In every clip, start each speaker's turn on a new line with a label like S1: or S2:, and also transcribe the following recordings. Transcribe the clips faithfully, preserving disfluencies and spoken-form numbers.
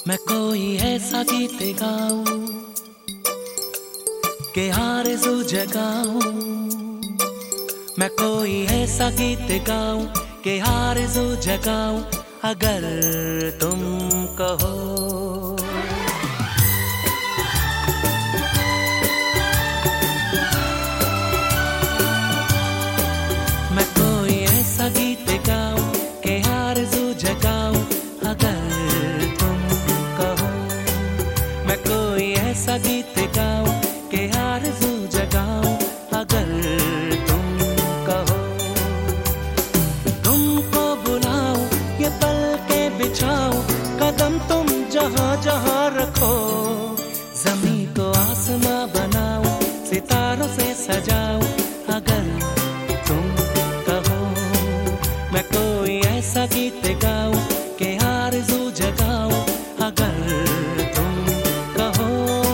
S1: मैं कोई ऐसा गीत गाऊं कि आरज़ू जगाऊं। मैं कोई ऐसा गीत गाऊं कि आरज़ू जगाऊं। अगर तुम कहो मैं कोई ऐसा गीत गाऊं कि आरज़ू जगाऊं। अगर तुम कहो मैं कोई ऐसा गीत गाऊं कि आरज़ू जगाऊं। अगर तुम कहो तुमको बुलाऊं ये पल के बिछाऊं। कदम तुम जहां जहां रखो ज़मीं को आसमां बनाऊं सितारों से सजाऊं। अगर तुम कहो मैं कोई ऐसा गीत गाऊं कि आरज़ू जगाऊं। अगर तुम कहो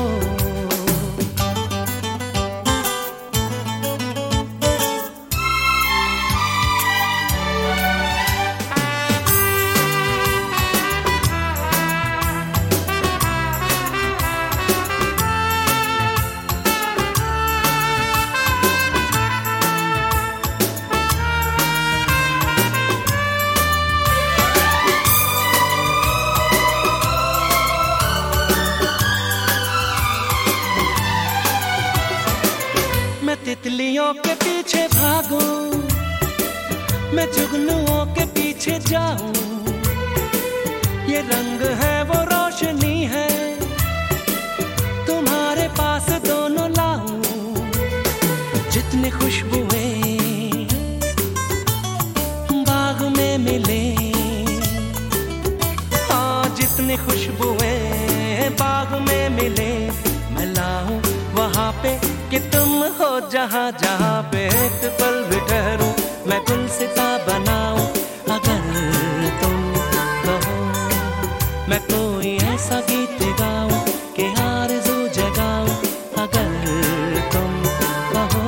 S1: तितलियों के पीछे भागूं मैं जुगनुओं के पीछे जाऊं। ये रंग है वो रोशनी है तुम्हारे पास दोनों लाऊं। जितनी खुशबुएं बाग में मिले हाँ जितनी खुशबुएं बाग में मिले मैं लाऊं वहाँ पे कि तुम हो जहाँ जहाँ पे एक पल भी ठहरूं मैं गुलसिता बनाऊं। अगर तुम कहो मैं कोई ऐसा गीत गाऊं कि आरज़ू जगाऊं। अगर तुम कहो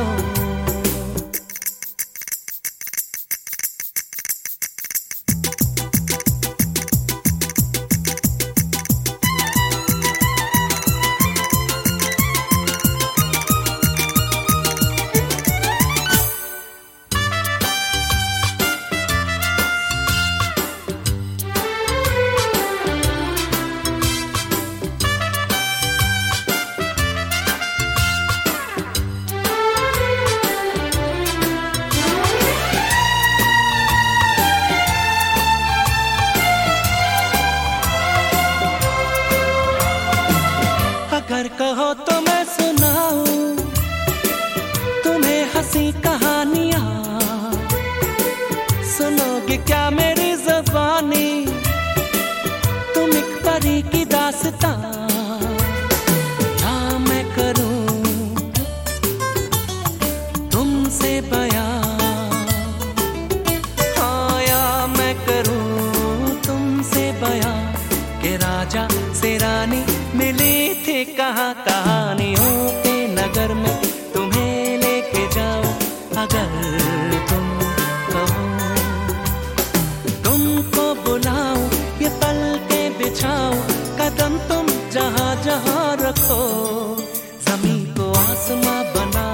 S1: अगर कहो तो मैं सुनाऊं तुम्हें हंसी कहानियां। सुनोगे क्या मेरी ज़बानी तुम एक परी की दास्तां। या मैं करूं तुमसे बयां हाँ या मैं करूं तुमसे बयां कि राजा से रानी मिली थी कहाँ कहानियों के नगर में तुम्हें लेके जाऊं। अगर तुम कहो तुमको बुलाऊं ये पल के बिछाऊं। कदम तुम जहाँ जहाँ रखो ज़मीं को आसमां बना